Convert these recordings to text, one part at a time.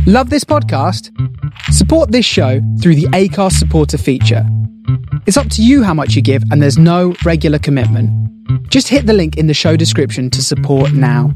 Love this podcast? Support this show through the Acast supporter feature. It's up to you how much you give, and there's no regular commitment. Just hit the link in the show description to support now.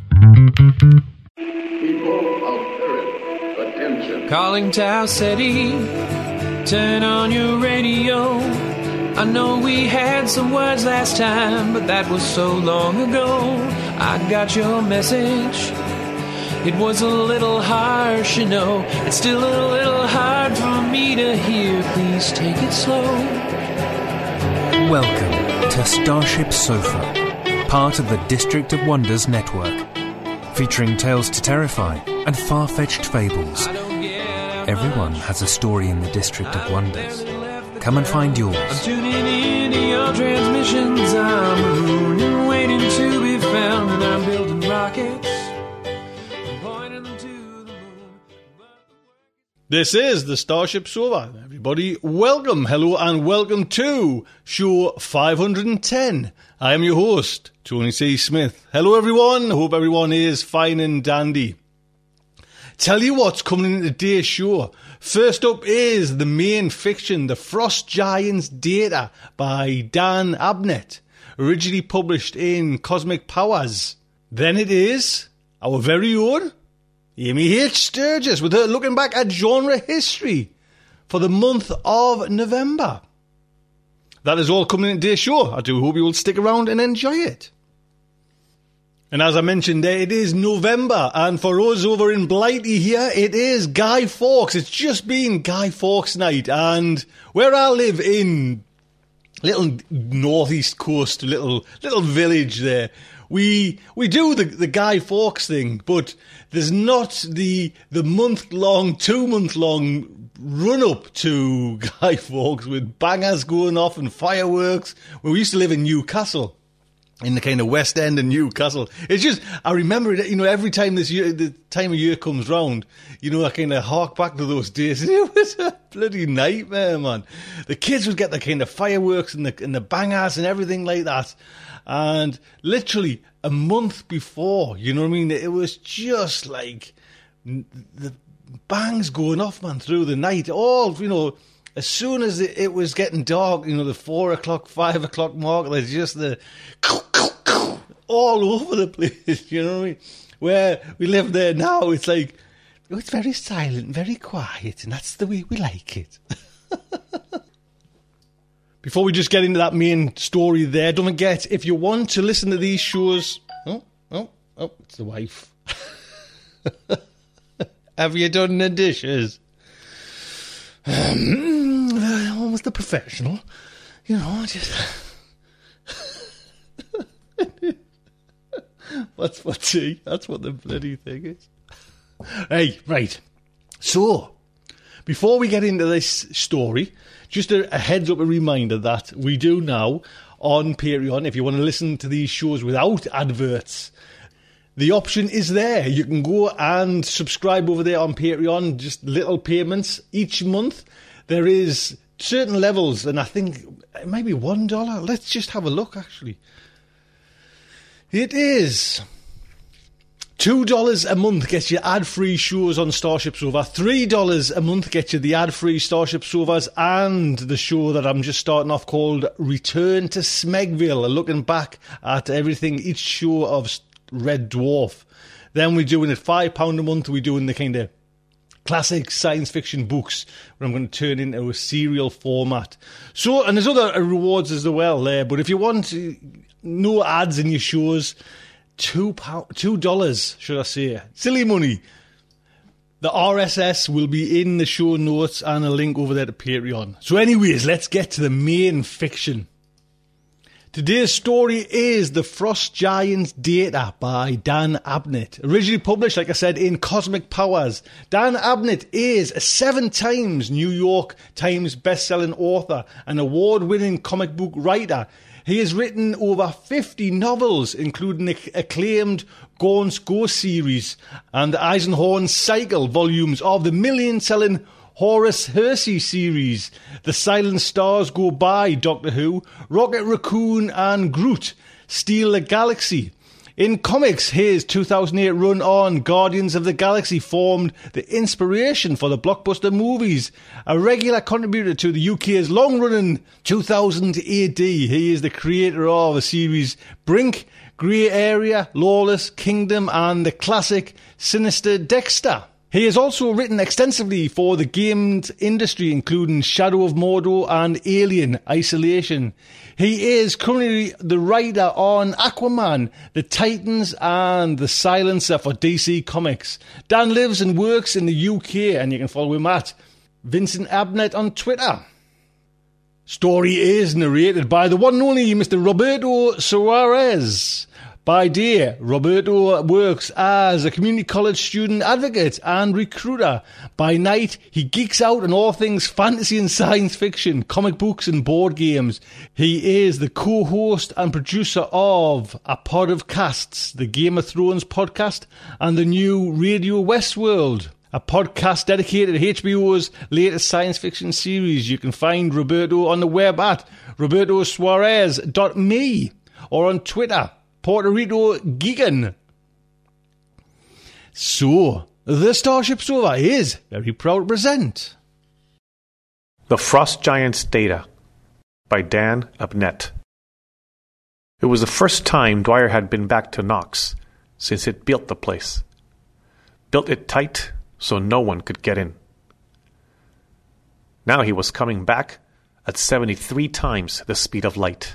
People of Earth, attention. Calling Tau City, turn on your radio. I know we had some words last time, but that was so long ago. I got your message. It was a little harsh, you know. It's still a little hard for me to hear. Please take it slow. Welcome to Starship Sofa, part of the District of Wonders network, featuring tales to terrify and far-fetched fables. Everyone has a story in the District of Wonders. Come and find yours. I'm tuning in to your transmissions. I'm marooned and waiting to be found, and I'm building rockets. This is the Starship Sofa. Everybody, welcome, hello, and welcome to show 510. I am your host, Tony C. Smith. Hello, everyone. Hope everyone is fine and dandy. Tell you what's coming in today's show. First up is the main fiction, The Frost Giants Data by Dan Abnett, originally published in Cosmic Powers. Then it is our very own Amy H. Sturgis with her looking back at genre history for the month of November. That is all coming in today's show. I do hope you will stick around and enjoy it. And as I mentioned there, it is November, and for us over in Blighty here, it is Guy Fawkes. It's just been Guy Fawkes night, and where I live in little northeast coast, little village there, we do the Guy Fawkes thing, but there's not the month-long, 2-month-long run-up to Guy Fawkes with bangers going off and fireworks. Well, we used to live in Newcastle, in the kind of West End of Newcastle. It's just, I remember it, every time the time of year comes round, I kind of hark back to those days. It was a bloody nightmare, man. The kids would get the kind of fireworks and the bangers and everything like that. And literally a month before, it was just like the bangs going off, man, through the night. All, as soon as it was getting dark, the 4 o'clock, 5 o'clock mark, there's just the all over the place, Where we live there now, it's like, it's very silent, very quiet, and that's the way we like it. Before we just get into that main story there, don't forget, if you want to listen to these shows... Oh, it's the wife. Have you done the dishes? Almost a professional. Just... What's tea? That's what the bloody thing is. Hey, right. So, before we get into this story, just a heads up, a reminder that we do now on Patreon, if you want to listen to these shows without adverts, the option is there. You can go and subscribe over there on Patreon, just little payments each month. There is certain levels, and I think it might be $1. Let's just have a look, actually. It is $2 a month gets you ad-free shows on Starship Sofa. $3 a month gets you the ad-free Starship Sofas and the show that I'm just starting off called Return to Smegville, looking back at everything, each show of Red Dwarf. Then we're doing it £5 a month. We're doing the kind of classic science fiction books where I'm going to turn into a serial format. So, and there's other rewards as well there, but if you want no ads in your shows, $2, should I say. Silly money. The RSS will be in the show notes and a link over there to Patreon. So anyways, let's get to the main fiction. Today's story is The Frost Giants Data by Dan Abnett. Originally published, like I said, in Cosmic Powers. Dan Abnett is a 7 times New York Times best-selling author and award-winning comic book writer. He has written over 50 novels, including the acclaimed Gaunt's Ghost series and the Eisenhorn Cycle volumes of the million-selling Horus Hersey series, The Silent Stars Go By, Doctor Who, Rocket Raccoon and Groot, Steal the Galaxy. In comics, his 2008 run on Guardians of the Galaxy formed the inspiration for the blockbuster movies. A regular contributor to the UK's long-running 2000 AD, he is the creator of the series Brink, Grey Area, Lawless Kingdom and the classic Sinister Dexter. He has also written extensively for the games industry, including Shadow of Mordor and Alien Isolation. He is currently the writer on Aquaman, The Titans and The Silencer for DC Comics. Dan lives and works in the UK, and you can follow him at Vincent Abnett on Twitter. Story is narrated by the one and only Mr. Roberto Suarez. By day, Roberto works as a community college student advocate and recruiter. By night, he geeks out on all things fantasy and science fiction, comic books and board games. He is the co-host and producer of A Pod of Casts, the Game of Thrones podcast, and the new Radio Westworld, a podcast dedicated to HBO's latest science fiction series. You can find Roberto on the web at robertosuarez.me or on Twitter, Puerto Rico Geegan. So, the Starship Sofa is very proud to present The Frost Giants Data by Dan Abnett. It was the first time Dwyer had been back to Nox since he'd built the place. Built it tight so no one could get in. Now he was coming back at 73 times the speed of light.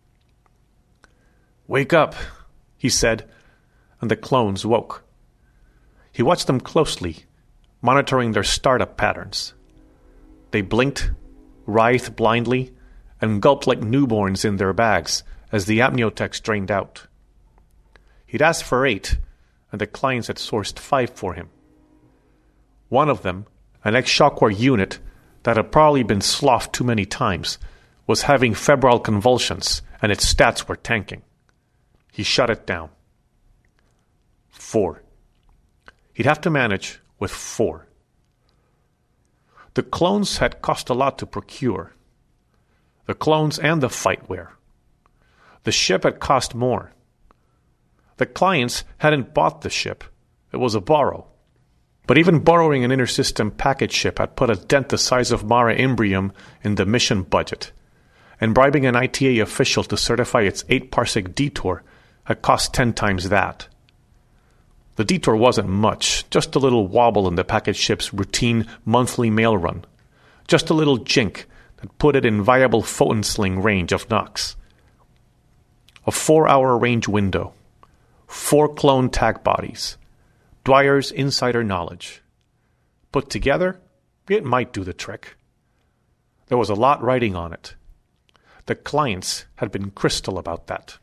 "Wake up," he said, and the clones woke. He watched them closely, monitoring their startup patterns. They blinked, writhed blindly, and gulped like newborns in their bags as the amniotex drained out. He'd asked for 8, and the clients had sourced 5 for him. One of them, an ex-Shockware unit that had probably been sloughed too many times, was having febrile convulsions, and its stats were tanking. He shut it down. 4. He'd have to manage with 4. The clones had cost a lot to procure. The clones and the fightware. The ship had cost more. The clients hadn't bought the ship. It was a borrow. But even borrowing an inter-system package ship had put a dent the size of Mare Imbrium in the mission budget, and bribing an ITA official to certify its 8-parsec detour had cost 10 times that. The detour wasn't much, just a little wobble in the package ship's routine monthly mail run, just a little jink that put it in viable photon sling range of Nox. A 4-hour range window, 4 clone tag bodies, Dwyer's insider knowledge. Put together, it might do the trick. There was a lot riding on it. The clients had been crystal about that.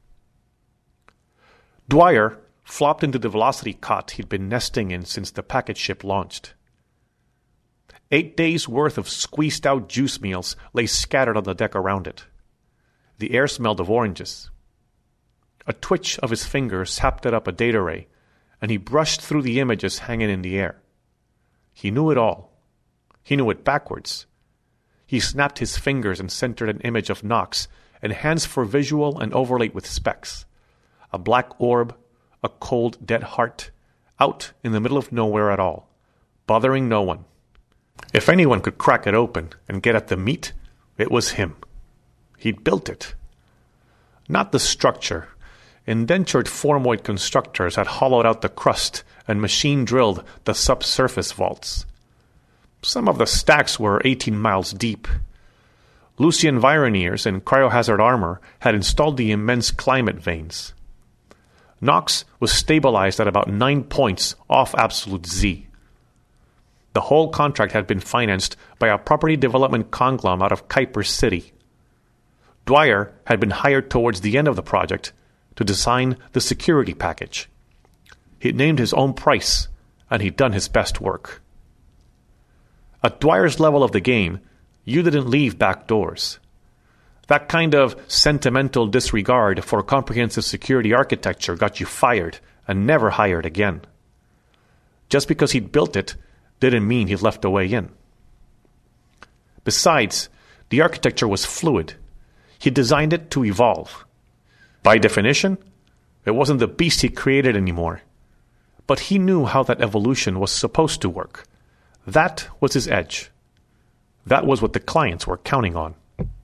Dwyer flopped into the velocity cot he'd been nesting in since the packet ship launched. 8 days' worth of squeezed-out juice meals lay scattered on the deck around it. The air smelled of oranges. A twitch of his fingers sapped up a data ray, and he brushed through the images hanging in the air. He knew it all. He knew it backwards. He snapped his fingers and centered an image of Nox, enhanced for visual and overlaid with specks. A black orb, a cold, dead heart, out in the middle of nowhere at all, bothering no one. If anyone could crack it open and get at the meat, it was him. He'd built it. Not the structure. Indentured formoid constructors had hollowed out the crust and machine-drilled the subsurface vaults. Some of the stacks were 18 miles deep. Lucian Vironeers in cryohazard armor had installed the immense climate vanes. Nox was stabilized at about 9 points off absolute Z. The whole contract had been financed by a property development conglomerate out of Kuiper City. Dwyer had been hired towards the end of the project to design the security package. He'd named his own price, and he'd done his best work. At Dwyer's level of the game, you didn't leave back doors. That kind of sentimental disregard for comprehensive security architecture got you fired and never hired again. Just because he'd built it didn't mean he'd left a way in. Besides, the architecture was fluid. He designed it to evolve. By definition, It wasn't the beast he created anymore. But he knew how that evolution was supposed to work. That was his edge. That was what the clients were counting on.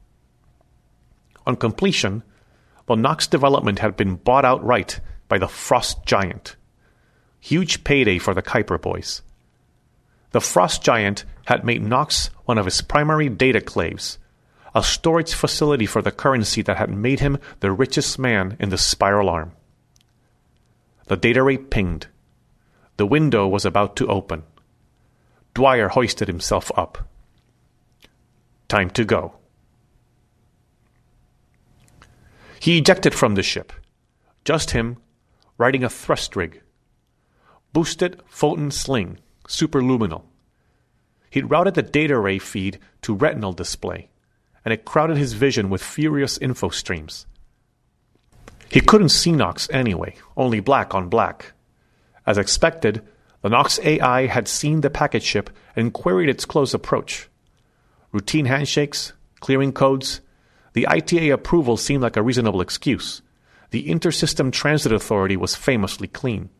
On completion, the Nox development had been bought outright by the Frost Giant. Huge payday for the Kuiper boys. The Frost Giant had made Nox one of his primary data claves, a storage facility for the currency that had made him the richest man in the Spiral Arm. The data ray pinged. The window was about to open. Dwyer hoisted himself up. Time to go. He ejected from the ship. Just him, riding a thrust rig. Boosted photon sling, superluminal. He'd routed the data ray feed to retinal display, and it crowded his vision with furious info streams. He couldn't see Nox anyway, only black on black. As expected, the Nox AI had seen the packet ship and queried its close approach. Routine handshakes, clearing codes. The ITA approval seemed like a reasonable excuse. The Intersystem Transit Authority was famously clean.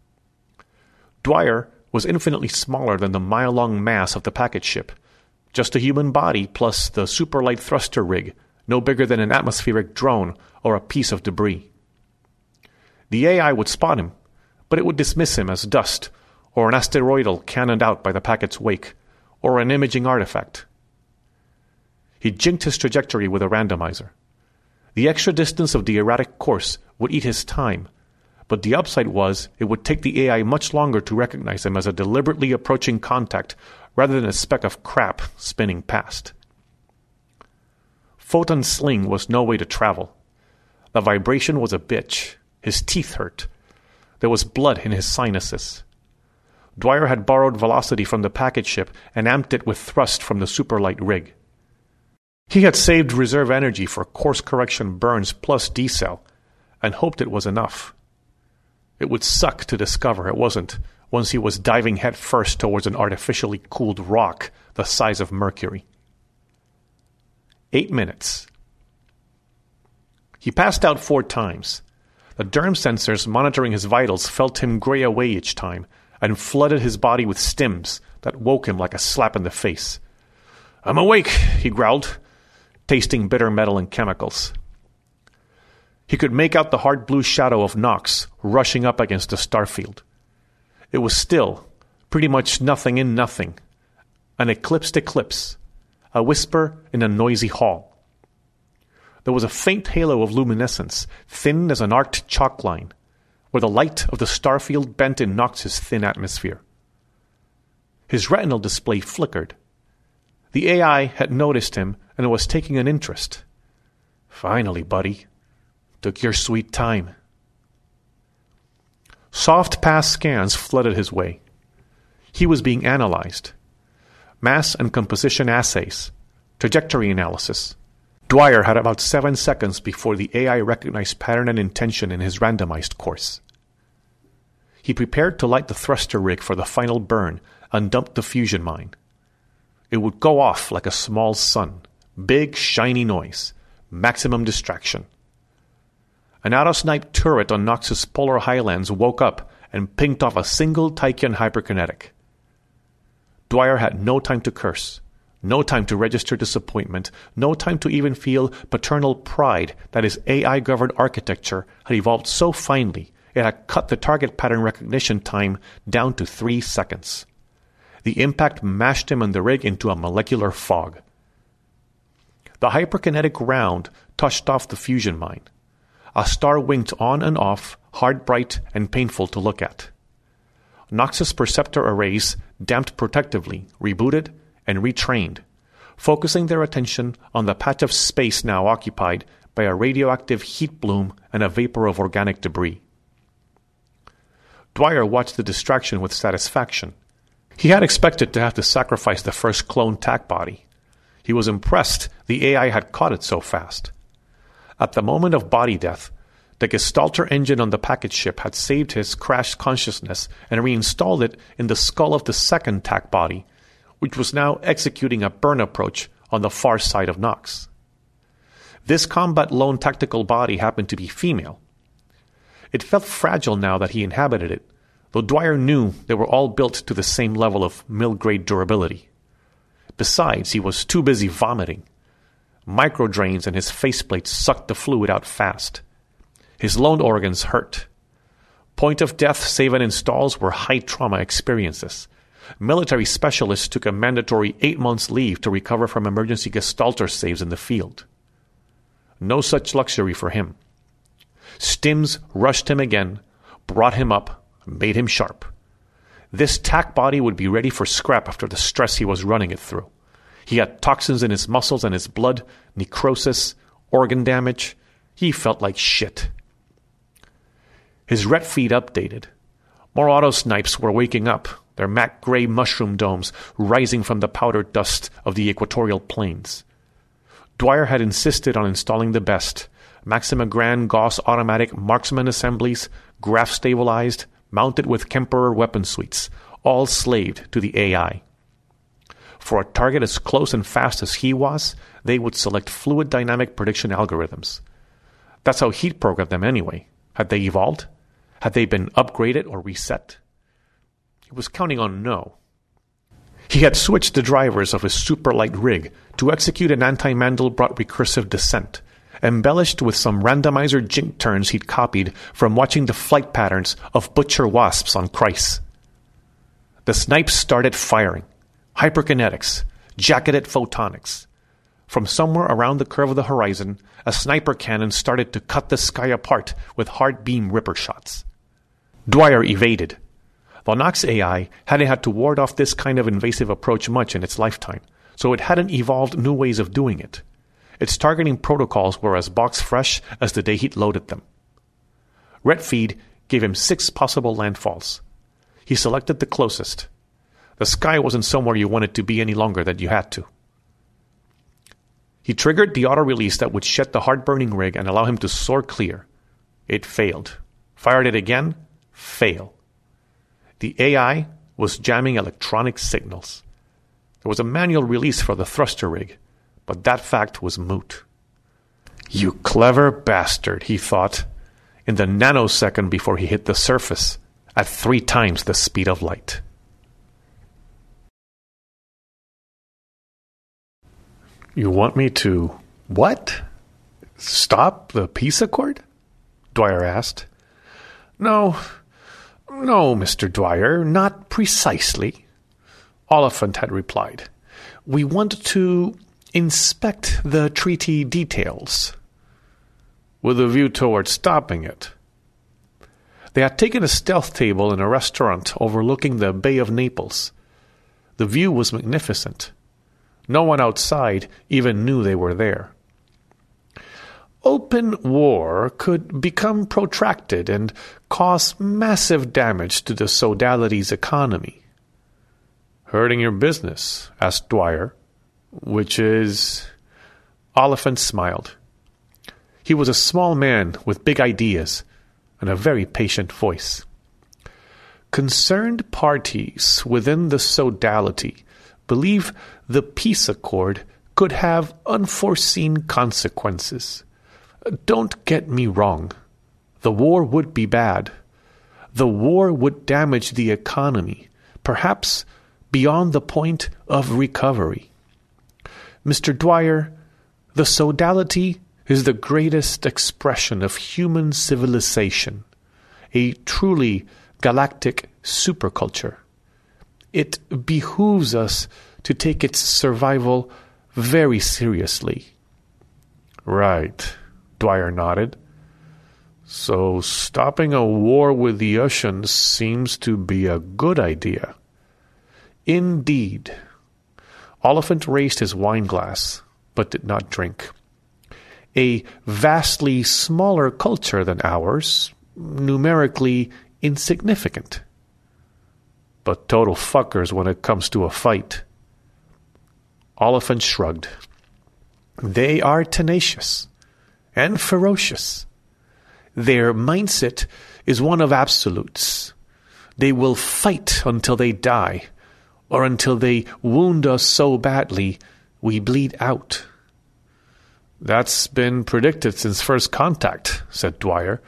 Dwyer was infinitely smaller than the mile-long mass of the packet ship. Just a human body plus the superlight thruster rig, no bigger than an atmospheric drone or a piece of debris. The AI would spot him, but it would dismiss him as dust, or an asteroidal cannoned out by the packet's wake, or an imaging artifact. He jinked his trajectory with a randomizer. The extra distance of the erratic course would eat his time, but the upside was it would take the AI much longer to recognize him as a deliberately approaching contact rather than a speck of crap spinning past. Photon sling was no way to travel. The vibration was a bitch. His teeth hurt. There was blood in his sinuses. Dwyer had borrowed velocity from the packet ship and amped it with thrust from the superlight rig. He had saved reserve energy for course correction burns plus decel, and hoped it was enough. It would suck to discover it wasn't once he was diving headfirst towards an artificially cooled rock the size of Mercury. 8 minutes. He passed out 4 times. The derm sensors monitoring his vitals felt him gray away each time and flooded his body with stims that woke him like a slap in the face. "I'm awake," he growled, tasting bitter metal and chemicals. He could make out the hard blue shadow of Nox rushing up against the starfield. It was still, pretty much nothing in nothing, an eclipsed eclipse, a whisper in a noisy hall. There was a faint halo of luminescence, thin as an arced chalk line, where the light of the starfield bent in Nox's thin atmosphere. His retinal display flickered. The AI had noticed him and was taking an interest. "Finally, buddy. Took your sweet time." Soft pass scans flooded his way. He was being analyzed. Mass and composition assays, trajectory analysis. Dwyer had about 7 seconds before the AI recognized pattern and intention in his randomized course. He prepared to light the thruster rig for the final burn and dump the fusion mine. It would go off like a small sun. Big, shiny noise. Maximum distraction. An out-of-snipe turret on Nox's polar highlands woke up and pinged off a single Tachyon hyperkinetic. Dwyer had no time to curse. No time to register disappointment, no time to even feel paternal pride that his AI-governed architecture had evolved so finely it had cut the target pattern recognition time down to 3 seconds. The impact mashed him and the rig into a molecular fog. The hyperkinetic round touched off the fusion mine. A star winked on and off, hard bright and painful to look at. Nox's perceptor arrays damped protectively, rebooted, and retrained, focusing their attention on the patch of space now occupied by a radioactive heat bloom and a vapor of organic debris. Dwyer watched the distraction with satisfaction. He had expected to have to sacrifice the first clone TAC body. He was impressed the AI had caught it so fast. At the moment of body death, the Gestalter engine on the packet ship had saved his crashed consciousness and reinstalled it in the skull of the second TAC body, which was now executing a burn approach on the far side of Nox. This combat lone tactical body happened to be female. It felt fragile now that he inhabited it, though Dwyer knew they were all built to the same level of mill-grade durability. Besides, he was too busy vomiting. Microdrains in his faceplate sucked the fluid out fast. His lung organs hurt. Point-of-death save-and-installs were high-trauma experiences. Military specialists took a mandatory 8 months leave to recover from emergency gestalter saves in the field. No such luxury for him. Stims rushed him again, brought him up, made him sharp. This tack body would be ready for scrap after the stress he was running it through. He had toxins in his muscles and his blood, necrosis, organ damage. He felt like shit. His ret feed updated. More auto-snipes were waking up, their matte gray mushroom domes rising from the powdered dust of the equatorial plains. Dwyer had insisted on installing the best, Maxima Grand Gauss automatic marksman assemblies, graph-stabilized, mounted with Kemperer weapon suites, all slaved to the AI. For a target as close and fast as he was, they would select fluid dynamic prediction algorithms. That's how he'd programmed them anyway. Had they evolved? Had they been upgraded or reset? He was counting on no. He had switched the drivers of his super-light rig to execute an anti-Mandelbrot recursive descent, embellished with some randomizer jink turns he'd copied from watching the flight patterns of butcher wasps on Kreis. The snipes started firing. Hyperkinetics, jacketed photonics. From somewhere around the curve of the horizon, a sniper cannon started to cut the sky apart with hard beam ripper shots. Dwyer evaded. The Nox AI hadn't had to ward off this kind of invasive approach much in its lifetime, so it hadn't evolved new ways of doing it. Its targeting protocols were as box fresh as the day he'd loaded them. Ret feed gave him 6 possible landfalls. He selected the closest. The sky wasn't somewhere you wanted to be any longer than you had to. He triggered the auto-release that would shed the hard-burning rig and allow him to soar clear. It failed. Fired it again. Fail. The AI was jamming electronic signals. There was a manual release for the thruster rig, but that fact was moot. You clever bastard, he thought, in the nanosecond before he hit the surface, at 3 times the speed of light. You want me to, what? Stop the peace accord? Dwyer asked. No, Mr. Dwyer, not precisely, Oliphant had replied. We want to inspect the treaty details. With a view toward stopping it. They had taken a stealth table in a restaurant overlooking the Bay of Naples. The view was magnificent. No one outside even knew they were there. Open war could become protracted and cause massive damage to the Sodality's economy. Hurting your business? Asked Dwyer. Which is... Oliphant smiled. He was a small man with big ideas and a very patient voice. Concerned parties within the Sodality believe the peace accord could have unforeseen consequences. Don't get me wrong. The war would be bad. The war would damage the economy, perhaps beyond the point of recovery. Mr. Dwyer, the Sodality is the greatest expression of human civilization, a truly galactic superculture. It behooves us to take its survival very seriously. Right, Dwyer nodded. So stopping a war with the Ushans seems to be a good idea. Indeed. Oliphant raised his wine glass, but did not drink. A vastly smaller culture than ours, numerically insignificant. But total fuckers when it comes to a fight. Oliphant shrugged. They are tenacious and ferocious. Their mindset is one of absolutes. They will fight until they die, or until they wound us so badly we bleed out. That's been predicted since first contact, said Dwyer.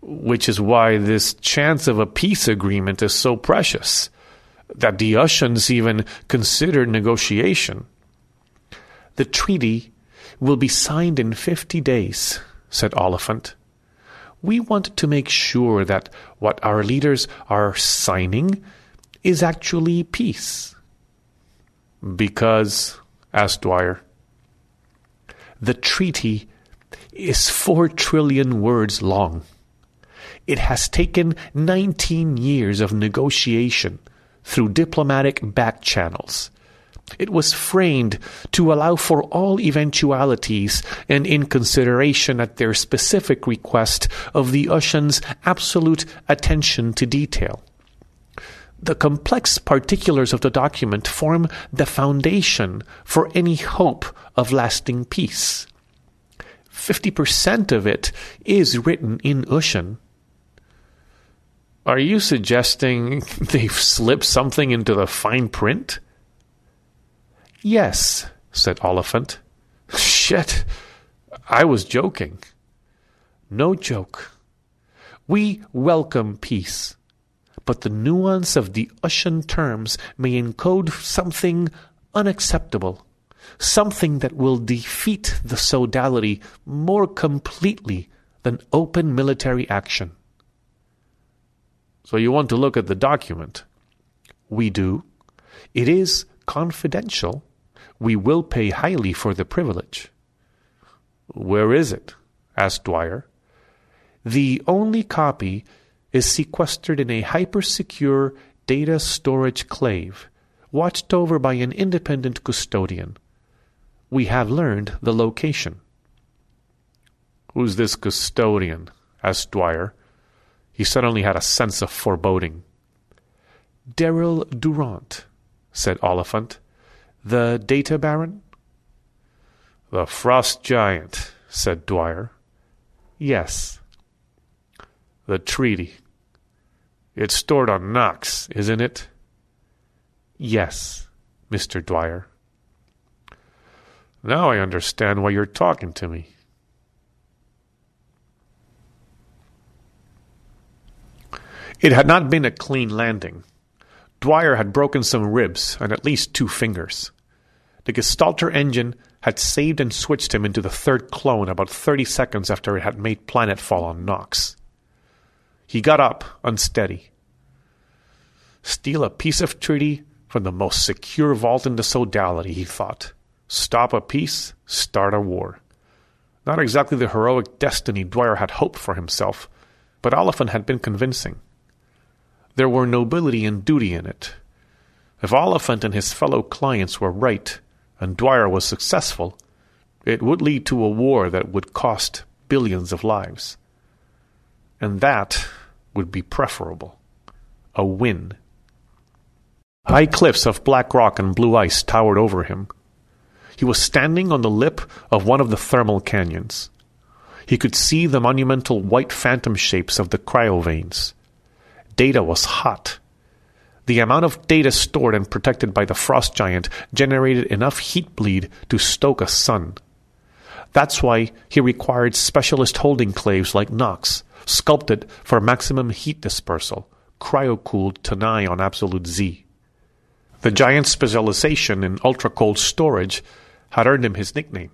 Which is why this chance of a peace agreement is so precious, that the Ushans even considered negotiation. "The treaty will be signed in 50 days, said Oliphant. "We want to make sure that what our leaders are signing is actually peace." "Because," asked Dwyer, "the treaty is 4 trillion words long. It has taken 19 years of negotiation through diplomatic back channels. It was framed to allow for all eventualities and in consideration at their specific request of the Ushans' absolute attention to detail. The complex particulars of the document form the foundation for any hope of lasting peace. 50% of it is written in Ushan." "Are you suggesting they've slipped something into the fine print?" "Yes," said Oliphant. "Shit, I was joking." "No joke. We welcome peace, but the nuance of the Ushan terms may encode something unacceptable, something that will defeat the sodality more completely than open military action." "So you want to look at the document?" "We do. It is confidential. We will pay highly for the privilege." "Where is it?" asked Dwyer. "The only copy is sequestered in a hyper-secure data storage clave, watched over by an independent custodian. We have learned the location." "Who's this custodian?" asked Dwyer. He suddenly had a sense of foreboding. "Daryl Durant," said Oliphant. "The data baron?" "The frost giant," said Dwyer. "Yes." "The treaty. It's stored on Nox, isn't it?" "Yes, Mr. Dwyer." "Now I understand why you're talking to me." It had not been a clean landing. Dwyer had broken some ribs and at least 2 fingers. The Gestalter engine had saved and switched him into the 3rd clone about 30 seconds after it had made planetfall on Nox. He got up, unsteady. Steal a piece of treaty from the most secure vault in the sodality, he thought. Stop a peace, start a war. Not exactly the heroic destiny Dwyer had hoped for himself, but Oliphant had been convincing. There were nobility and duty in it. If Oliphant and his fellow clients were right, and Dwyer was successful, it would lead to a war that would cost billions of lives. And that would be preferable. A win. High cliffs of black rock and blue ice towered over him. He was standing on the lip of one of the thermal canyons. He could see the monumental white phantom shapes of the cryoveins. Data was hot. The amount of data stored and protected by the frost giant generated enough heat bleed to stoke a sun. That's why he required specialist holding claves like Nox, sculpted for maximum heat dispersal, cryo-cooled to nigh on absolute Z. The giant's specialization in ultra-cold storage had earned him his nickname.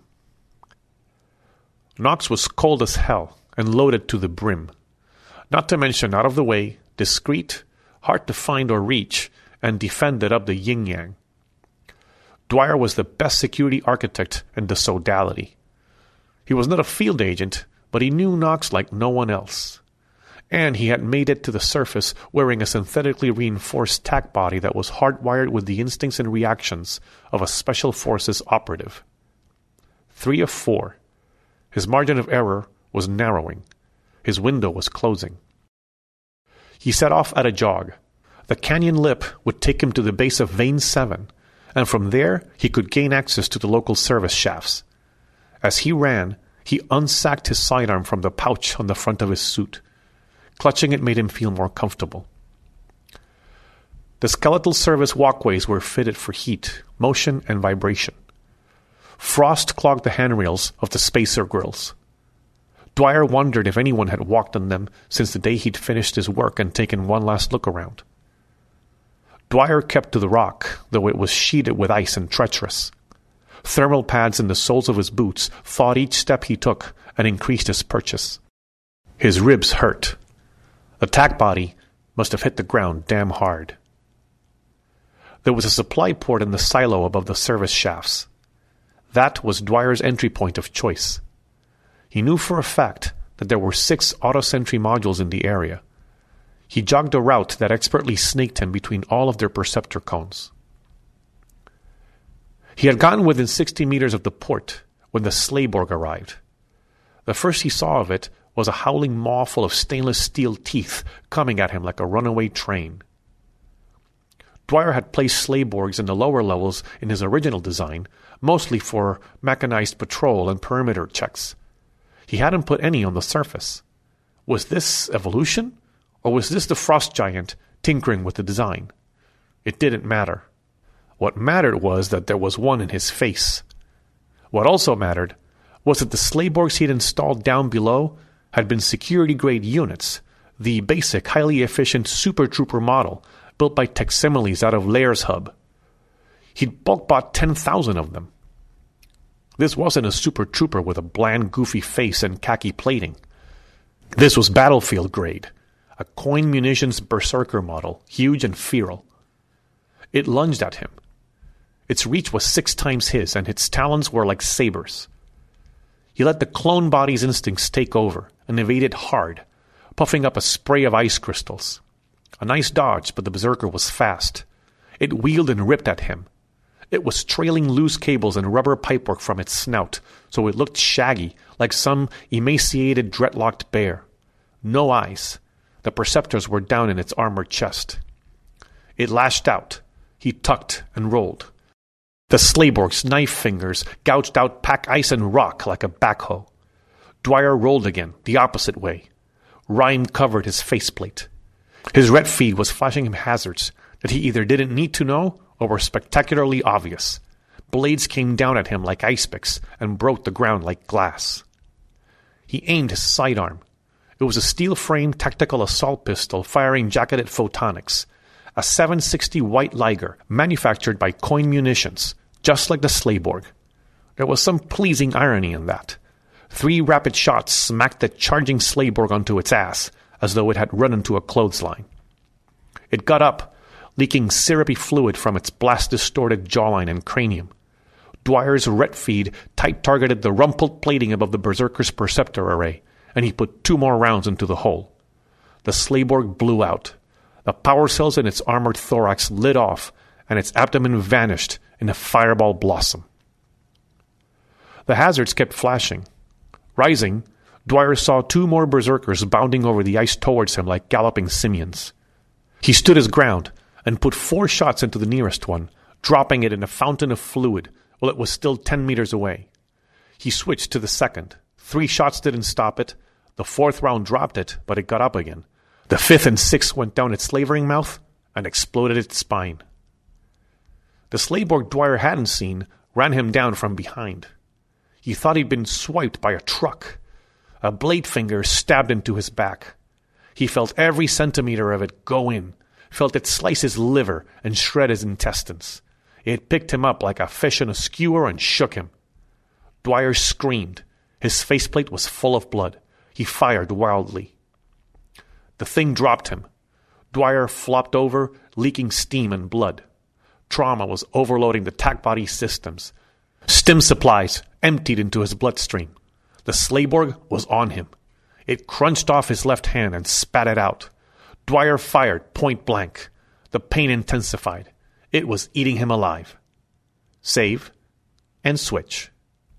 Nox was cold as hell and loaded to the brim. Not to mention out of the way, discreet, hard to find or reach, and defended up the yin-yang. Dwyer was the best security architect in the sodality. He was not a field agent, but he knew Nox like no one else. And he had made it to the surface wearing a synthetically reinforced tack body that was hardwired with the instincts and reactions of a Special Forces operative. 3 of 4. His margin of error was narrowing. His window was closing. He set off at a jog. The canyon lip would take him to the base of Vein 7, and from there he could gain access to the local service shafts. As he ran, he unsacked his sidearm from the pouch on the front of his suit. Clutching it made him feel more comfortable. The skeletal service walkways were fitted for heat, motion, and vibration. Frost clogged the handrails of the spacer grills. Dwyer wondered if anyone had walked on them since the day he'd finished his work and taken one last look around. Dwyer kept to the rock, though it was sheeted with ice and treacherous. Thermal pads in the soles of his boots fought each step he took and increased his purchase. His ribs hurt. The tack body must have hit the ground damn hard. There was a supply port in the silo above the service shafts. That was Dwyer's entry point of choice. He knew for a fact that there were 6 auto-sentry modules in the area. He jogged a route that expertly snaked him between all of their perceptor cones. He had gotten within 60 meters of the port when the Slayborg arrived. The first he saw of it was a howling maw full of stainless steel teeth coming at him like a runaway train. Dwyer had placed Slayborgs in the lower levels in his original design, mostly for mechanized patrol and perimeter checks. He hadn't put any on the surface. Was this evolution? Or was this the frost giant tinkering with the design? It didn't matter. What mattered was that there was one in his face. What also mattered was that the Slayborgs he'd installed down below had been security-grade units, the basic, highly efficient Super Trooper model built by Teximiles out of Lairs Hub. He'd bulk bought 10,000 of them. This wasn't a Super Trooper with a bland, goofy face and khaki plating. This was battlefield grade, a coin munitions berserker model, huge and feral. It lunged at him. Its reach was 6 times his, and its talons were like sabers. He let the clone body's instincts take over and evaded hard, puffing up a spray of ice crystals. A nice dodge, but the berserker was fast. It wheeled and ripped at him. It was trailing loose cables and rubber pipework from its snout, so it looked shaggy, like some emaciated, dreadlocked bear. No eyes. The perceptors were down in its armored chest. It lashed out. He tucked and rolled. The Slayborg's knife fingers gouged out pack ice and rock like a backhoe. Dwyer rolled again, the opposite way. Rime covered his faceplate. His red feed was flashing him hazards that he either didn't need to know or were spectacularly obvious. Blades came down at him like ice picks and broke the ground like glass. He aimed his sidearm. It was a steel-framed tactical assault pistol firing jacketed photonics, a 760 White Liger manufactured by Coin Munitions, just like the Slayborg. There was some pleasing irony in that. 3 rapid shots smacked the charging Slayborg onto its ass, as though it had run into a clothesline. It got up, leaking syrupy fluid from its blast-distorted jawline and cranium. Dwyer's ret feed tight-targeted the rumpled plating above the Berserker's perceptor array, and he put 2 more rounds into the hole. The Slayborg blew out. The power cells in its armored thorax lit off, and its abdomen vanished in a fireball blossom. The hazards kept flashing. Rising, Dwyer saw 2 more berserkers bounding over the ice towards him like galloping simians. He stood his ground and put 4 shots into the nearest one, dropping it in a fountain of fluid while it was still 10 meters away. He switched to the second. 3 shots didn't stop it. The 4th round dropped it, but it got up again. The 5th and 6th went down its slavering mouth and exploded its spine. The Slayborg Dwyer hadn't seen ran him down from behind. He thought he'd been swiped by a truck. A blade finger stabbed into his back. He felt every centimeter of it go in, felt it slice his liver and shred his intestines. It picked him up like a fish in a skewer and shook him. Dwyer screamed. His faceplate was full of blood. He fired wildly. The thing dropped him. Dwyer flopped over, leaking steam and blood. Trauma was overloading the tack body systems. Stim supplies emptied into his bloodstream. The Slayborg was on him. It crunched off his left hand and spat it out. Dwyer fired point blank. The pain intensified. It was eating him alive. Save and switch.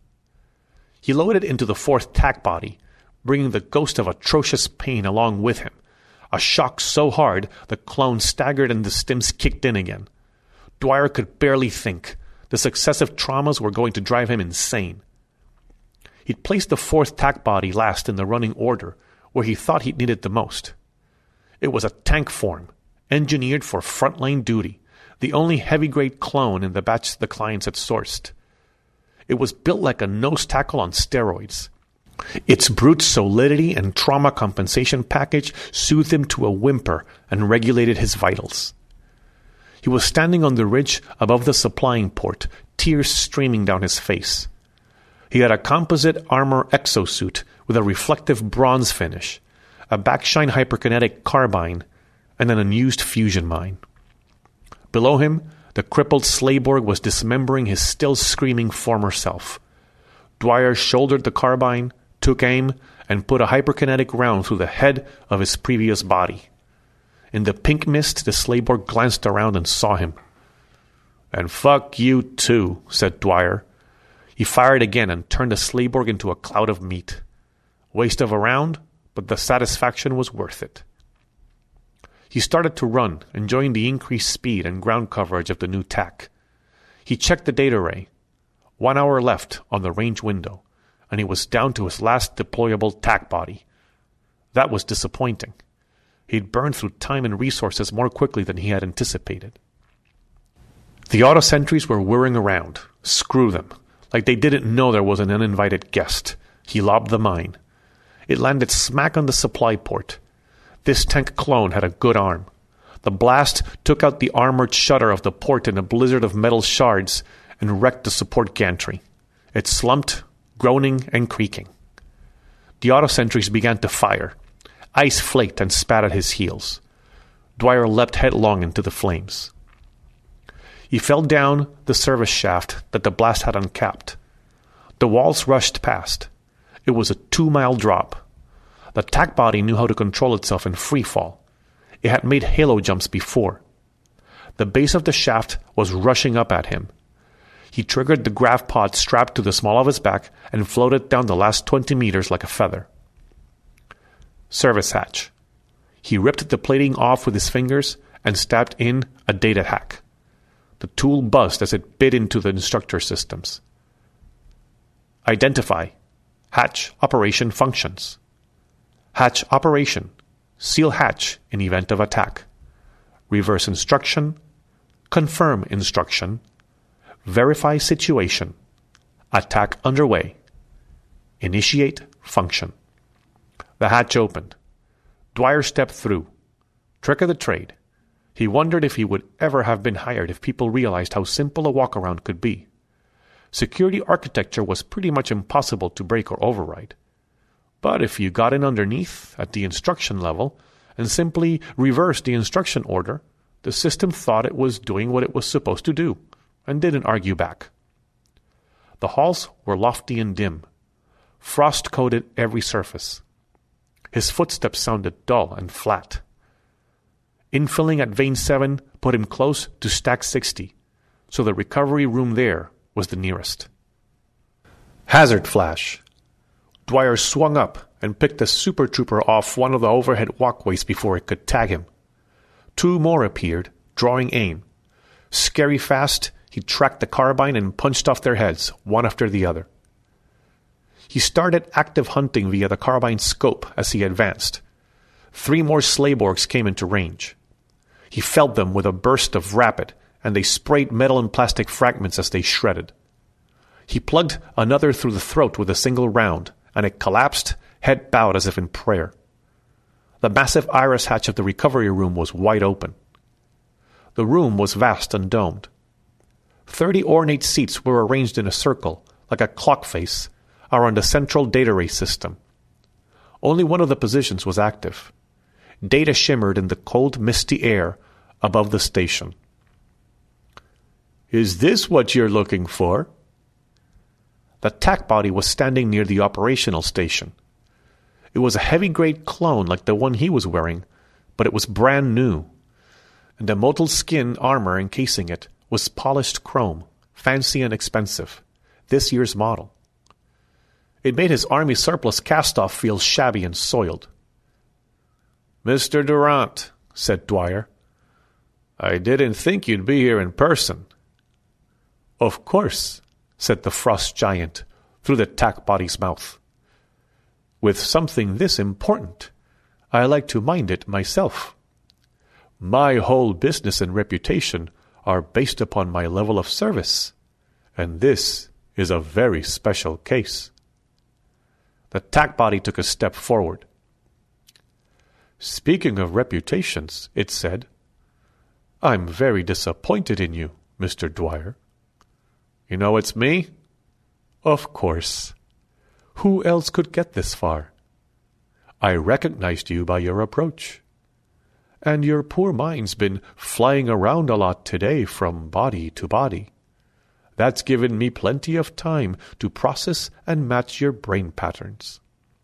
He loaded into the 4th tack body, bringing the ghost of atrocious pain along with him. A shock so hard the clone staggered and the stims kicked in again. Dwyer could barely think. The successive traumas were going to drive him insane. He'd placed the 4th tack body last in the running order, where he thought he'd need it the most. It was a tank form, engineered for frontline duty, the only heavy-grade clone in the batch the clients had sourced. It was built like a nose tackle on steroids. Its brute solidity and trauma compensation package soothed him to a whimper and regulated his vitals. He was standing on the ridge above the supplying port, tears streaming down his face. He had a composite armor exosuit with a reflective bronze finish, a backshine hyperkinetic carbine, and an unused fusion mine. Below him, the crippled Slayborg was dismembering his still screaming former self. Dwyer shouldered the carbine, took aim, and put a hyperkinetic round through the head of his previous body. In the pink mist, the Slayborg glanced around and saw him. "And fuck you too," said Dwyer. He fired again and turned the Slayborg into a cloud of meat. Waste of a round, but the satisfaction was worth it. He started to run, enjoying the increased speed and ground coverage of the new TAC. He checked the data ray. 1 hour left on the range window, and he was down to his last deployable TAC body. That was disappointing. He'd burned through time and resources more quickly than he had anticipated. The auto-sentries were whirring around. Screw them. Like they didn't know there was an uninvited guest. He lobbed the mine. It landed smack on the supply port. This tank clone had a good arm. The blast took out the armored shutter of the port in a blizzard of metal shards and wrecked the support gantry. It slumped, groaning and creaking. The auto-sentries began to fire. Ice flaked and spat at his heels. Dwyer leapt headlong into the flames. He fell down the service shaft that the blast had uncapped. The walls rushed past. It was a 2-mile drop. The TAC body knew how to control itself in free fall. It had made halo jumps before. The base of the shaft was rushing up at him. He triggered the grav pod strapped to the small of his back and floated down the last 20 meters like a feather. Service hatch. He ripped the plating off with his fingers and stabbed in a data hack. The tool buzzed as it bit into the instructor systems. Identify. Hatch operation functions. Hatch operation. Seal hatch in event of attack. Reverse instruction. Confirm instruction. Verify situation. Attack underway. Initiate function. The hatch opened. Dwyer stepped through. Trick of the trade. He wondered if he would ever have been hired if people realized how simple a walk-around could be. Security architecture was pretty much impossible to break or override. But if you got in underneath, at the instruction level, and simply reversed the instruction order, the system thought it was doing what it was supposed to do, and didn't argue back. The halls were lofty and dim. Frost coated every surface. His footsteps sounded dull and flat. Infilling at Vein 7 put him close to Stack 60, so the recovery room there was the nearest. Hazard flash. Dwyer swung up and picked a super trooper off one of the overhead walkways before it could tag him. 2 more appeared, drawing aim. Scary fast, he tracked the carbine and punched off their heads, one after the other. He started active hunting via the carbine's scope as he advanced. 3 more Slayborgs came into range. He felled them with a burst of rapid, and they sprayed metal and plastic fragments as they shredded. He plugged another through the throat with a single round, and it collapsed, head bowed as if in prayer. The massive iris hatch of the recovery room was wide open. The room was vast and domed. 30 ornate seats were arranged in a circle, like a clock face, around a central data ray system. Only one of the positions was active. Data shimmered in the cold, misty air above the station. "Is this what you're looking for?" The TAC body was standing near the operational station. It was a heavy-grade clone like the one he was wearing, but it was brand new. And the mottled skin armor encasing it was polished chrome, fancy and expensive, this year's model. It made his army surplus cast-off feel shabby and soiled. "Mr. Durant," said Dwyer, "I didn't think you'd be here in person." "Of course," said the frost giant through the TAC body's mouth. "With something this important, I like to mind it myself. My whole business and reputation are based upon my level of service, and this is a very special case." The tack body took a step forward. "Speaking of reputations," it said, "I'm very disappointed in you, Mr. Dwyer." "You know it's me?" "Of course. Who else could get this far? I recognized you by your approach. And your poor mind's been flying around a lot today from body to body. That's given me plenty of time to process and match your brain patterns."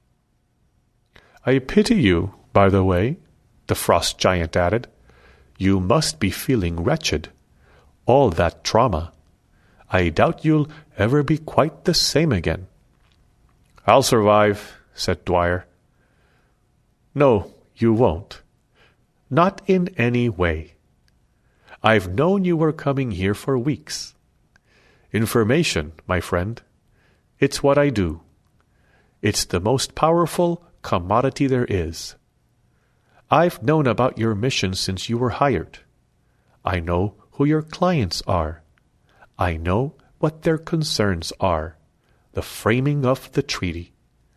"I pity you, by the way," the frost giant added. "You must be feeling wretched. All that trauma. I doubt you'll ever be quite the same again." "I'll survive," said Dwyer. "No, you won't. Not in any way. I've known you were coming here for weeks. Information, my friend. It's what I do. It's the most powerful commodity there is. I've known about your mission since you were hired. I know who your clients are. I know what their concerns are. The framing of the treaty."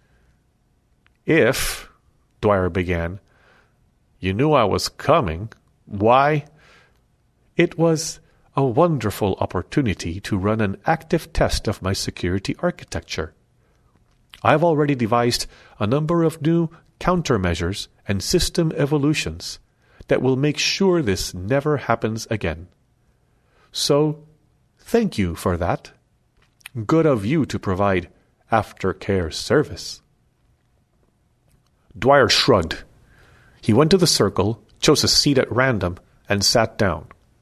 "If," Dwyer began, "you knew I was coming, why—" "It was a wonderful opportunity to run an active test of my security architecture. I've already devised a number of new countermeasures and system evolutions that will make sure this never happens again. So, thank you for that. Good of you to provide aftercare service." Dwyer shrugged. He went to the circle, chose a seat at random, and sat down.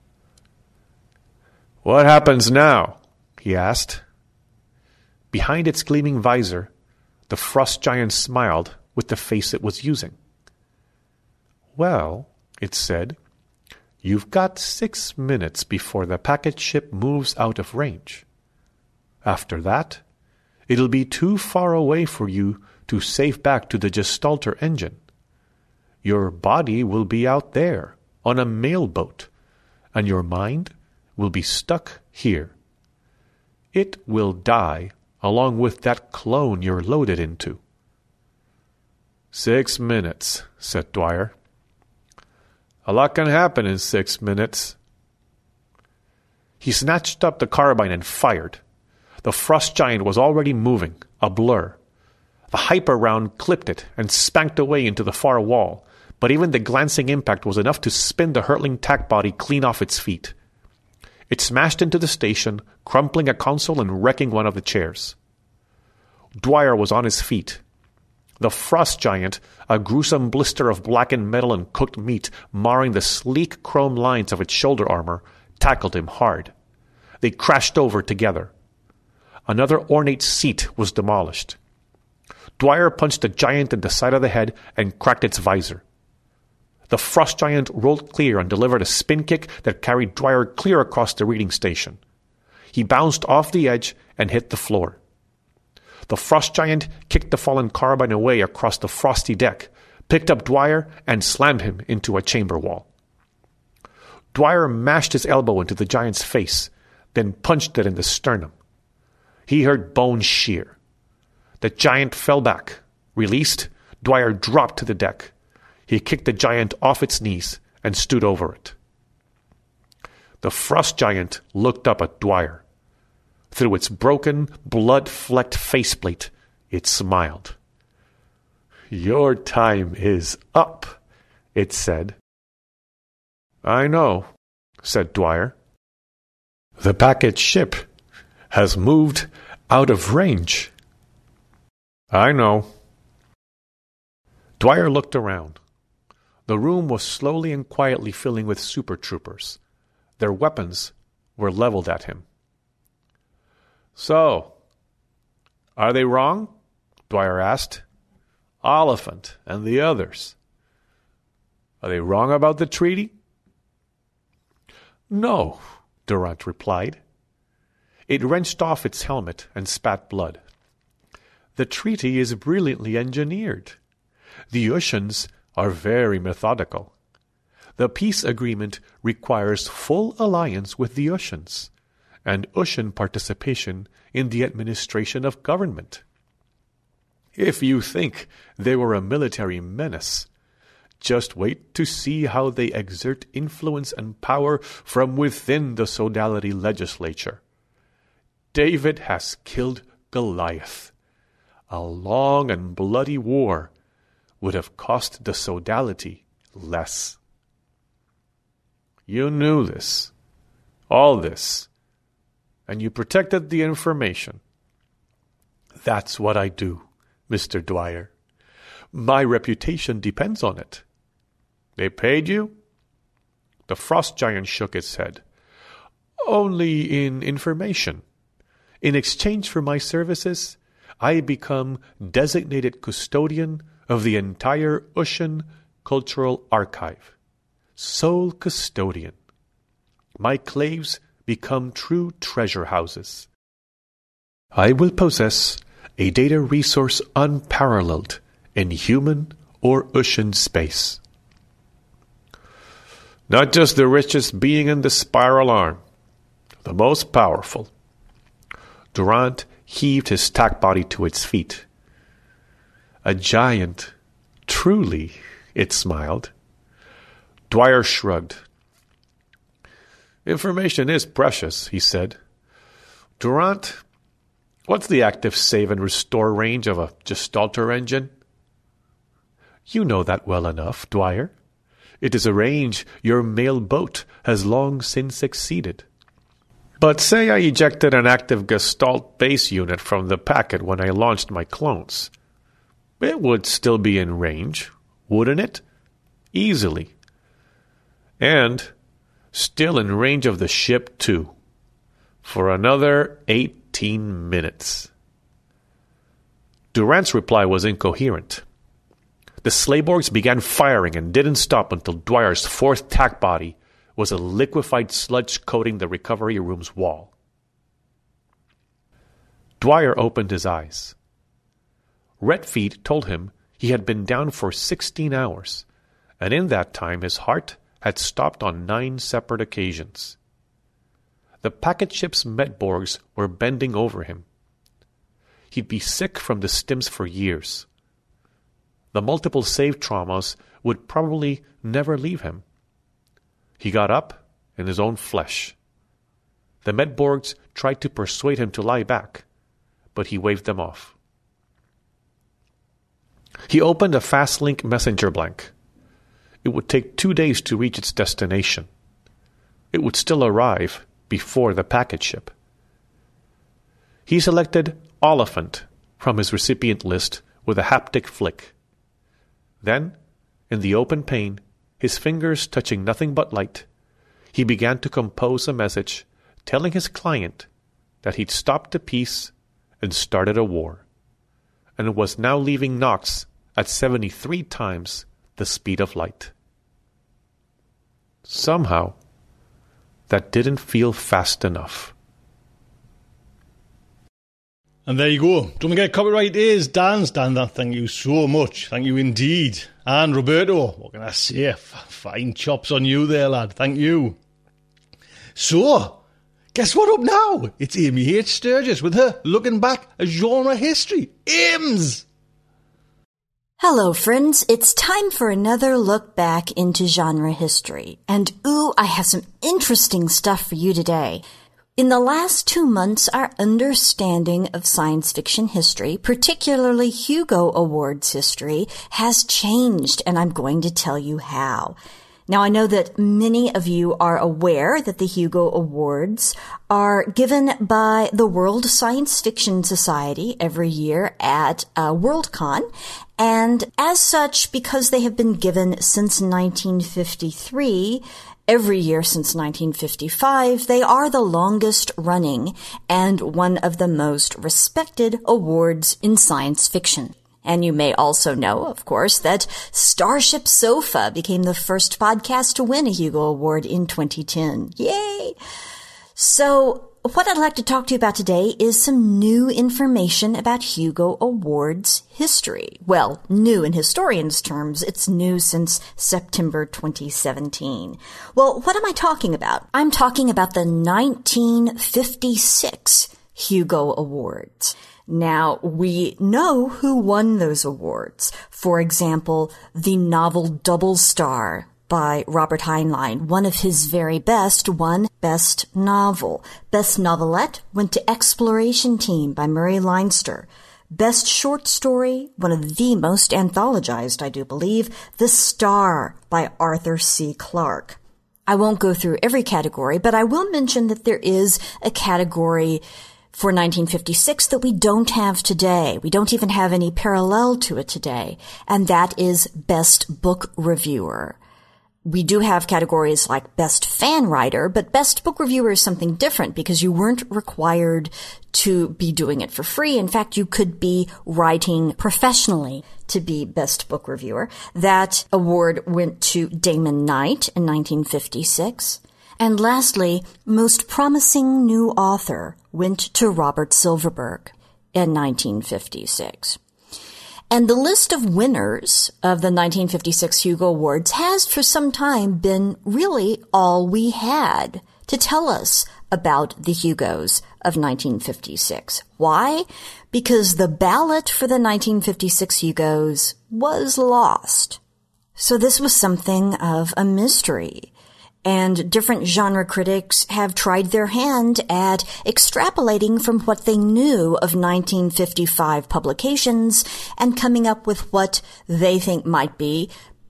"What happens now?" he asked. Behind its gleaming visor, the frost giant smiled with the face it was using. "Well," it said, "you've got 6 minutes before the packet ship moves out of range. After that, it'll be too far away for you to safe back to the Gestalter engine. Your body will be out there, on a mail boat, and your mind will be stuck here. It will die along with that clone you're loaded into." "6 minutes," said Dwyer. "A lot can happen in 6 minutes." He snatched up the carbine and fired. The frost giant was already moving, a blur. The hyper round clipped it and spanked away into the far wall, but even the glancing impact was enough to spin the hurtling tack body clean off its feet. It smashed into the station, crumpling a console and wrecking one of the chairs. Dwyer was on his feet. The frost giant, a gruesome blister of blackened metal and cooked meat marring the sleek chrome lines of its shoulder armor, tackled him hard. They crashed over together. Another ornate seat was demolished. Dwyer punched the giant in the side of the head and cracked its visor. The frost giant rolled clear and delivered a spin kick that carried Dwyer clear across the reading station. He bounced off the edge and hit the floor. The frost giant kicked the fallen carbine away across the frosty deck, picked up Dwyer, and slammed him into a chamber wall. Dwyer mashed his elbow into the giant's face, then punched it in the sternum. He heard bones shear. The giant fell back. Released, Dwyer dropped to the deck. He kicked the giant off its knees and stood over it. The frost giant looked up at Dwyer. Through its broken, blood-flecked faceplate, it smiled. "Your time is up," it said. "I know," said Dwyer. "The packet ship has moved out of range." "I know." Dwyer looked around. The room was slowly and quietly filling with super troopers. Their weapons were leveled at him. "So, are they wrong?" Dwyer asked. "Oliphant and the others. Are they wrong about the treaty?" "No," Durant replied. It wrenched off its helmet and spat blood. "The treaty is brilliantly engineered. The Ushans are very methodical. The peace agreement requires full alliance with the Ushans, and Ushan participation in the administration of government. If you think they were a military menace, just wait to see how they exert influence and power from within the Sodality legislature. David has killed Goliath. A long and bloody war would have cost the Sodality less. You knew this, all this, and you protected the information. That's what I do, Mr. Dwyer. My reputation depends on it. They paid you? The frost giant shook his head. Only in information. In exchange for my services, I become designated custodian of the entire Ushan Cultural Archive. Sole custodian. My claves become true treasure houses. I will possess a data resource unparalleled in human or Ushan space. Not just the richest being in the spiral arm, the most powerful. Durant heaved his tack body to its feet. A giant, truly, it smiled. Dwyer shrugged. Information is precious, he said. Durant, what's the active save and restore range of a Gestalter engine? You know that well enough, Dwyer. It is a range your mail boat has long since exceeded. But say I ejected an active Gestalt base unit from the packet when I launched my clones. It would still be in range, wouldn't it? Easily. And still in range of the ship, too. For another 18 minutes. Durant's reply was incoherent. The Slayborgs began firing and didn't stop until Dwyer's fourth tack body was a liquefied sludge coating the recovery room's wall. Dwyer opened his eyes. Redfeet told him he had been down for 16 hours, and in that time his heart had stopped on 9 separate occasions. The packet ship's Medborgs were bending over him. He'd be sick from the stims for years. The multiple save traumas would probably never leave him. He got up in his own flesh. The Medborgs tried to persuade him to lie back, but he waved them off. He opened a FastLink messenger blank. It would take 2 days to reach its destination. It would still arrive before the packet ship. He selected Oliphant from his recipient list with a haptic flick. Then, in the open pane, his fingers touching nothing but light, he began to compose a message telling his client that he'd stopped the peace and started a war, and was now leaving Nox at 73 times the speed of light. Somehow, that didn't feel fast enough. And there you go. Don't forget, copyright is Dan's. Dan, thank you so much. Thank you indeed. And Roberto, what can I say? Fine chops on you there, lad. Thank you. So, guess what up now? It's Amy H. Sturgis with her Looking Back at Genre History. Ames! Hello, friends. It's time for another look back into genre history. And ooh, I have some interesting stuff for you today. In the last 2 months, our understanding of science fiction history, particularly Hugo Awards history, has changed, and I'm going to tell you how. Now, I know that many of you are aware that the Hugo Awards are given by the World Science Fiction Society every year at Worldcon, and as such, because they have been given since 1953, every year since 1955, they are the longest running and one of the most respected awards in science fiction. And you may also know, of course, that Starship Sofa became the first podcast to win a Hugo Award in 2010. Yay! So, what I'd like to talk to you about today is some new information about Hugo Awards history. Well, new in historians' terms, it's new since September 2017. Well, what am I talking about? I'm talking about the 1956 Hugo Awards. Now, we know who won those awards. For example, the novel Double Star by Robert Heinlein, one of his very best, won Best Novel. Best Novelette went to Exploration Team by Murray Leinster. Best Short Story, one of the most anthologized, I do believe, The Star by Arthur C. Clarke. I won't go through every category, but I will mention that there is a category for 1956 that we don't have today. We don't even have any parallel to it today, and that is Best Book Reviewer. We do have categories like Best Fan Writer, but Best Book Reviewer is something different because you weren't required to be doing it for free. In fact, you could be writing professionally to be Best Book Reviewer. That award went to Damon Knight in 1956. And lastly, Most Promising New Author went to Robert Silverberg in 1956. And the list of winners of the 1956 Hugo Awards has for some time been really all we had to tell us about the Hugos of 1956. Why? Because the ballot for the 1956 Hugos was lost. So this was something of a mystery. And different genre critics have tried their hand at extrapolating from what they knew of 1955 publications and coming up with what they think might be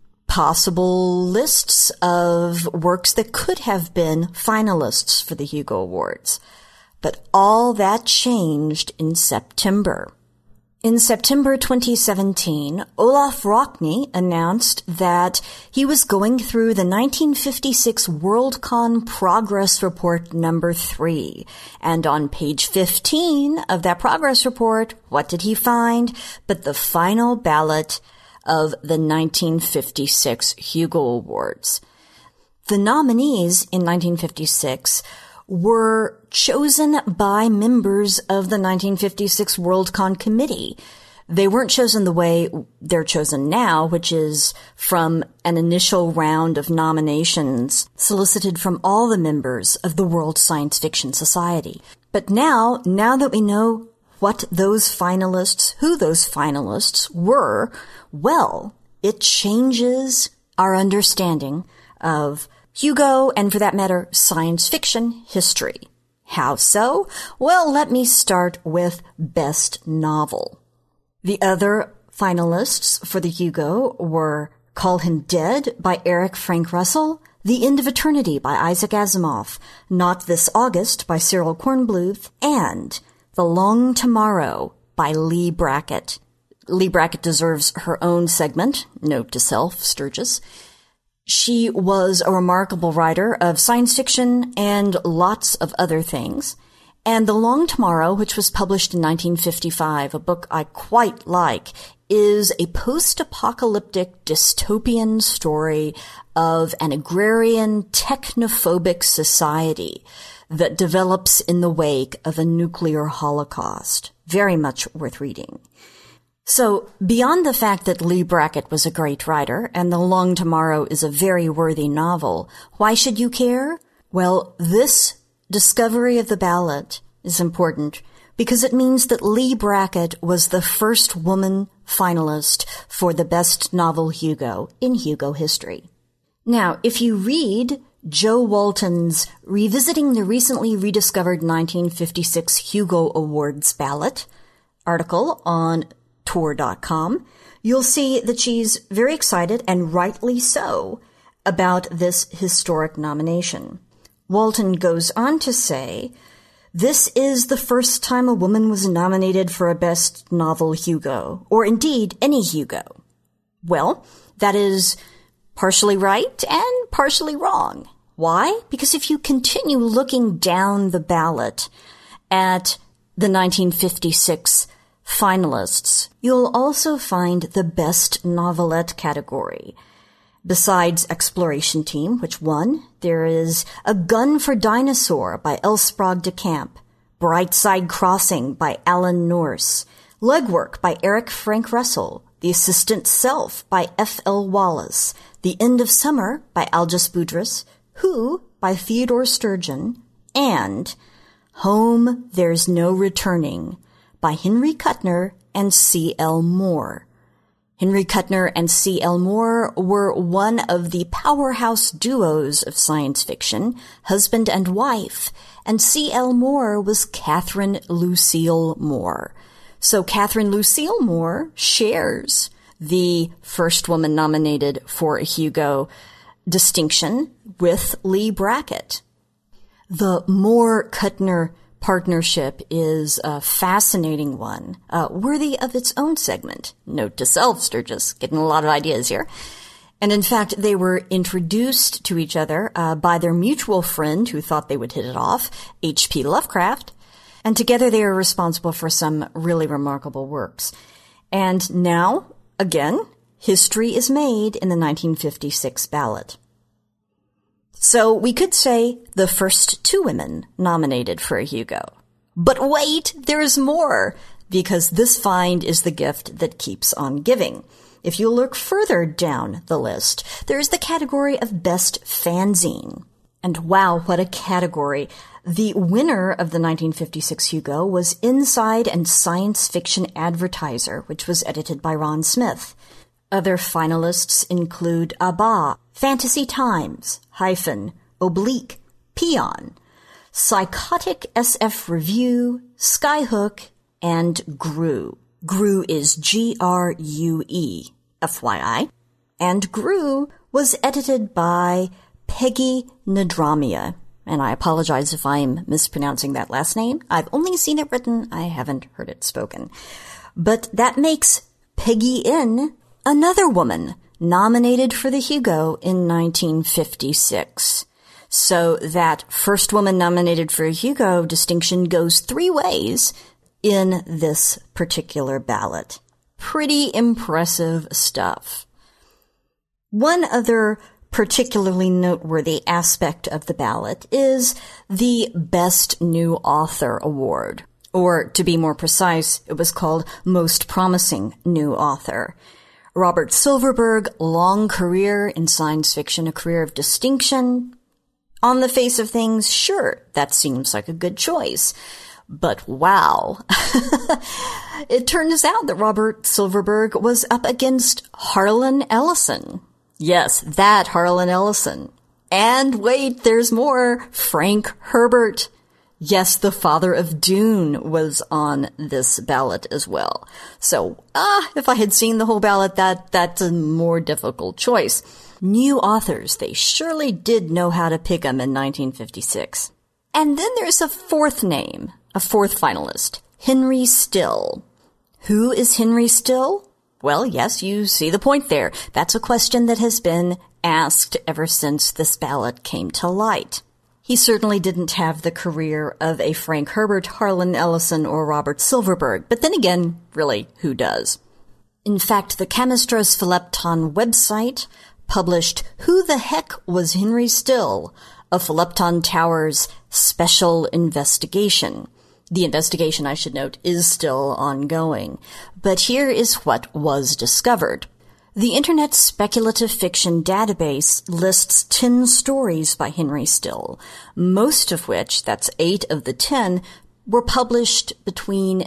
possible lists of works that could have been finalists for the Hugo Awards. But all that changed in September. In September 2017, Olaf Rockne announced that he was going through the 1956 Worldcon Progress Report number 3. And on page 15 of that progress report, what did he find but the final ballot of the 1956 Hugo Awards? The nominees in 1956 were chosen by members of the 1956 Worldcon Committee. They weren't chosen the way they're chosen now, which is from an initial round of nominations solicited from all the members of the World Science Fiction Society. But now that we know who those finalists were, well, it changes our understanding of Hugo, and for that matter, science fiction history. How so? Well, let me start with Best Novel. The other finalists for the Hugo were Call Him Dead by Eric Frank Russell, The End of Eternity by Isaac Asimov, Not This August by Cyril Kornbluth, and The Long Tomorrow by Lee Brackett. Lee Brackett deserves her own segment, note to self, Sturgis. She was a remarkable writer of science fiction and lots of other things. And The Long Tomorrow, which was published in 1955, a book I quite like, is a post-apocalyptic dystopian story of an agrarian technophobic society that develops in the wake of a nuclear holocaust. Very much worth reading. So, beyond the fact that Lee Brackett was a great writer and The Long Tomorrow is a very worthy novel, why should you care? Well, this discovery of the ballot is important because it means that Lee Brackett was the first woman finalist for the Best Novel Hugo in Hugo history. Now, if you read Joe Walton's Revisiting the Recently Rediscovered 1956 Hugo Awards Ballot article on Tor.com, you'll see that she's very excited, and rightly so, about this historic nomination. Walton goes on to say, this is the first time a woman was nominated for a Best Novel Hugo, or indeed any Hugo. Well, that is partially right and partially wrong. Why? Because if you continue looking down the ballot at the 1956 finalists, you'll also find the Best Novelette category. Besides Exploration Team, which won, there is A Gun for Dinosaur by L. Sprague de Camp, Brightside Crossing by Alan Nourse, Legwork by Eric Frank Russell, The Assistant Self by F. L. Wallace, The End of Summer by Algis Budrys, Who by Theodore Sturgeon, and Home There's No Returning by by Henry Kuttner and C.L. Moore. Henry Kuttner and C.L. Moore were one of the powerhouse duos of science fiction, husband and wife, and C.L. Moore was Catherine Lucille Moore. So Catherine Lucille Moore shares the first woman nominated for a Hugo distinction with Lee Brackett. The Moore-Kuttner partnership is a fascinating one, worthy of its own segment. Note to self, Sturgis, getting a lot of ideas here. And in fact, they were introduced to each other by their mutual friend who thought they would hit it off, H.P. Lovecraft. And together they are responsible for some really remarkable works. And now, again, history is made in the 1956 ballot. So we could say the first two women nominated for a Hugo. But wait, there's more, because this find is the gift that keeps on giving. If you look further down the list, there's the category of Best Fanzine. And wow, what a category. The winner of the 1956 Hugo was Inside and Science Fiction Advertiser, which was edited by Ron Smith. Other finalists include ABBA, Fantasy Times, Oblique, Peon, Psychotic SF Review, Skyhook, and Grue. Grue is Grue, FYI. And Grue was edited by Peggy Nadramia. And I apologize if I'm mispronouncing that last name. I've only seen it written, I haven't heard it spoken. But that makes Peggy N another woman nominated for the Hugo in 1956. So that first woman nominated for a Hugo distinction goes three ways in this particular ballot. Pretty impressive stuff. One other particularly noteworthy aspect of the ballot is the Best New Author Award. Or, to be more precise, it was called Most Promising New Author. Robert Silverberg, long career in science fiction, a career of distinction. On the face of things, sure, that seems like a good choice. But wow. It turns out that Robert Silverberg was up against Harlan Ellison. Yes, that Harlan Ellison. And wait, there's more. Frank Herbert. Yes, the father of Dune was on this ballot as well. So, if I had seen the whole ballot, that's a more difficult choice. New authors, they surely did know how to pick them in 1956. And then there's a fourth name, a fourth finalist, Henry Still. Who is Henry Still? Well, yes, you see the point there. That's a question that has been asked ever since this ballot came to light. He certainly didn't have the career of a Frank Herbert, Harlan Ellison, or Robert Silverberg. But then again, really, who does? In fact, the Camistros Philipton website published Who the Heck Was Henry Still? A Philipton Towers Special Investigation. The investigation, I should note, is still ongoing. But here is what was discovered. The Internet Speculative Fiction Database lists 10 stories by Henry Still, most of which, that's 8 of the 10, were published between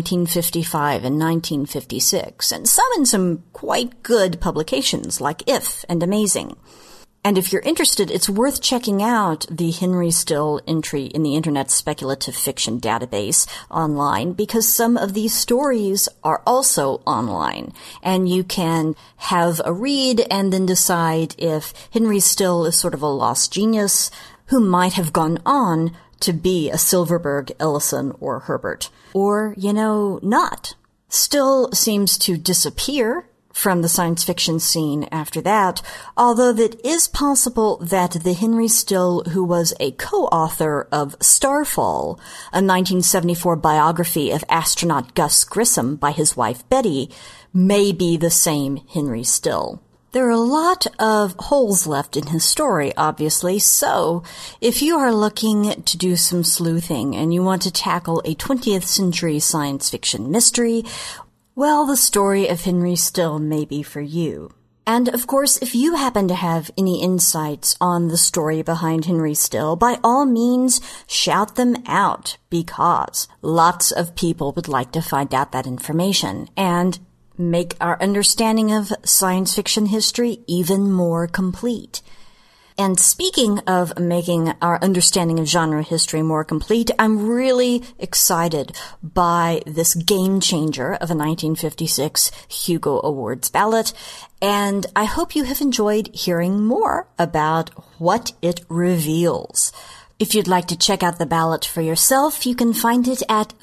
1955 and 1956, and some in some quite good publications like If and Amazing. And if you're interested, it's worth checking out the Henry Still entry in the Internet Speculative Fiction Database online, because some of these stories are also online. And you can have a read and then decide if Henry Still is sort of a lost genius who might have gone on to be a Silverberg, Ellison, or Herbert. Or, not. Still seems to disappear from the science fiction scene after that, although it is possible that the Henry Still who was a co-author of Starfall, a 1974 biography of astronaut Gus Grissom by his wife Betty, may be the same Henry Still. There are a lot of holes left in his story, obviously, so if you are looking to do some sleuthing and you want to tackle a 20th century science fiction mystery, well, the story of Henry Still may be for you. And of course, if you happen to have any insights on the story behind Henry Still, by all means, shout them out, because lots of people would like to find out that information and make our understanding of science fiction history even more complete. And speaking of making our understanding of genre history more complete, I'm really excited by this game changer of a 1956 Hugo Awards ballot, and I hope you have enjoyed hearing more about what it reveals. If you'd like to check out the ballot for yourself, you can find it at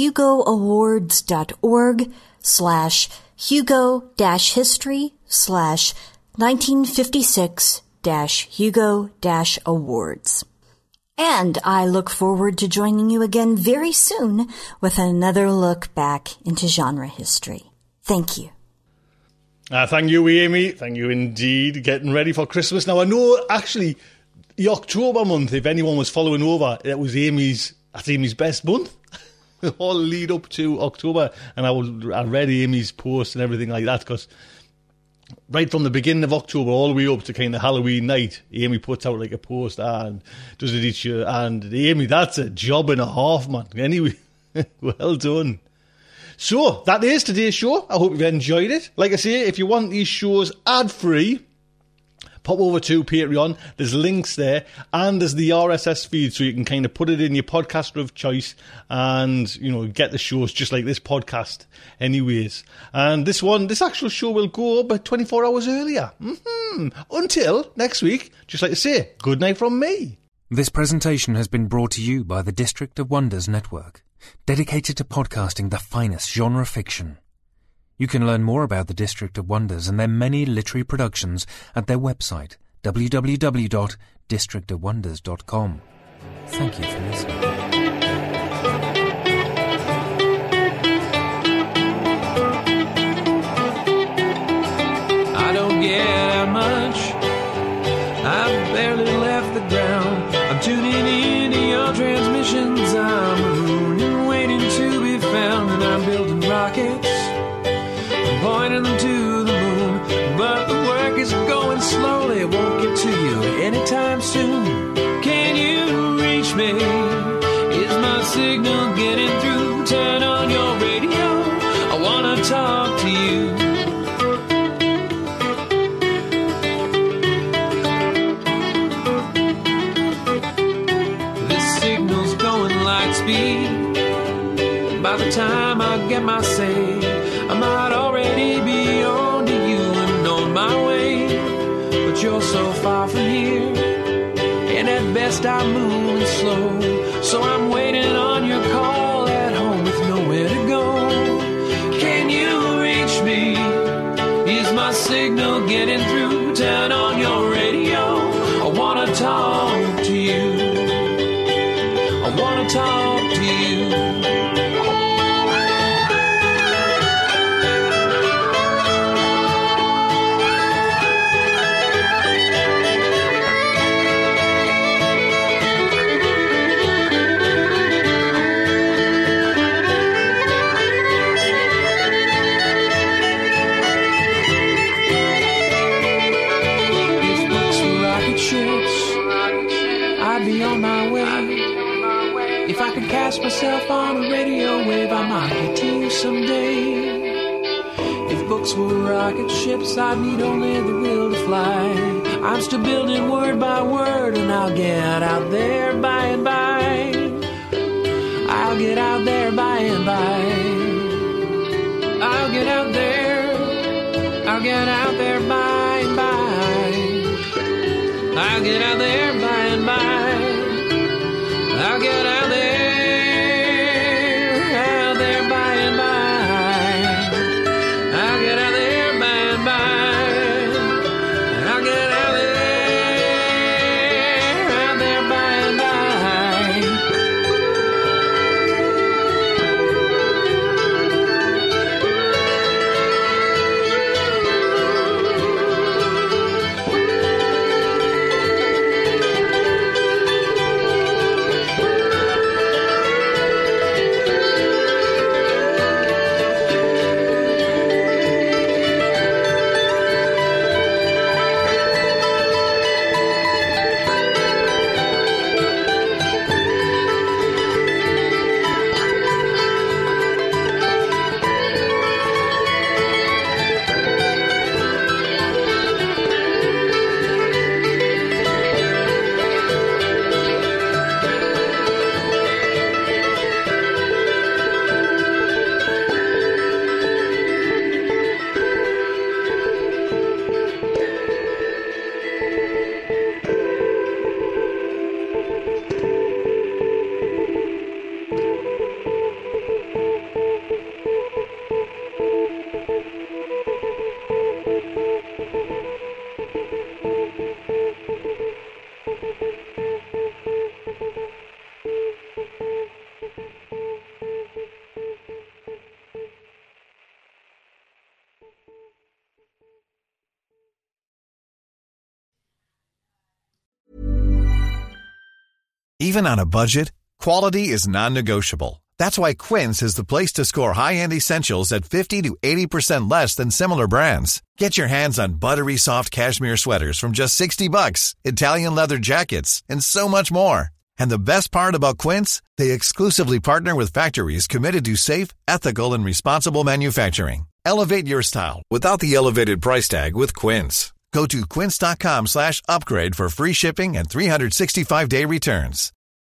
thehugoawards.org/Hugo-history/1956 Hugo-Awards. And I look forward to joining you again very soon with another look back into genre history. Thank you. Thank you, Amy. Thank you indeed. Getting ready for Christmas. Now, I know, actually, the October month, if anyone was following over, that's Amy's best month. All lead up to October. And I read Amy's post and everything like that, because right from the beginning of October all the way up to kind of Halloween night, Amy puts out like a post and does it each year. And Amy, that's a job and a half, man. Anyway, well done. So, that is today's show. I hope you've enjoyed it. Like I say, if you want these shows ad-free, pop over to Patreon. There's links there, and there's the RSS feed, so you can kind of put it in your podcaster of choice and, you know, get the shows just like this podcast anyways. And this actual show will go up 24 hours earlier. Until next week, just like to say, good night from me. This presentation has been brought to you by the District of Wonders Network, dedicated to podcasting the finest genre fiction. You can learn more about the District of Wonders and their many literary productions at their website, www.districtofwonders.com. Thank you for listening. I don't get out much. I've barely left the ground. I'm tuning into your transmissions. I'm marooned and waiting to be found. And I'm building rockets, pointing them to the moon. But the work is going slowly. It won't get to you anytime soon. Can you reach me? Is my signal getting through? Turn on your radio. I want to talk to you. By the time I get my say, I might already be on to you and on my way. But you're so far from here, and at best I'm moving slow. So I'm waiting on your call at home with nowhere to go. Can you reach me? Is my signal getting through? Turn on your radio. I wanna talk to you. I wanna talk to you. I'd be on my way. If I could cast myself on a radio wave, I might get to you someday. If books were rocket ships, I'd need only the will to fly. I'm still building word by word, and I'll get out there by and by. I'll get out there by and by. I'll get out there. I'll get out there by and by. I'll get out there by and by. I'll get out there by and by. I'll get out there by and by. I'll get out there by and by. Even on a budget, quality is non-negotiable. That's why Quince is the place to score high-end essentials at 50 to 80% less than similar brands. Get your hands on buttery soft cashmere sweaters from just $60, Italian leather jackets, and so much more. And the best part about Quince, they exclusively partner with factories committed to safe, ethical, and responsible manufacturing. Elevate your style without the elevated price tag with Quince. Go to quince.com/upgrade for free shipping and 365-day returns.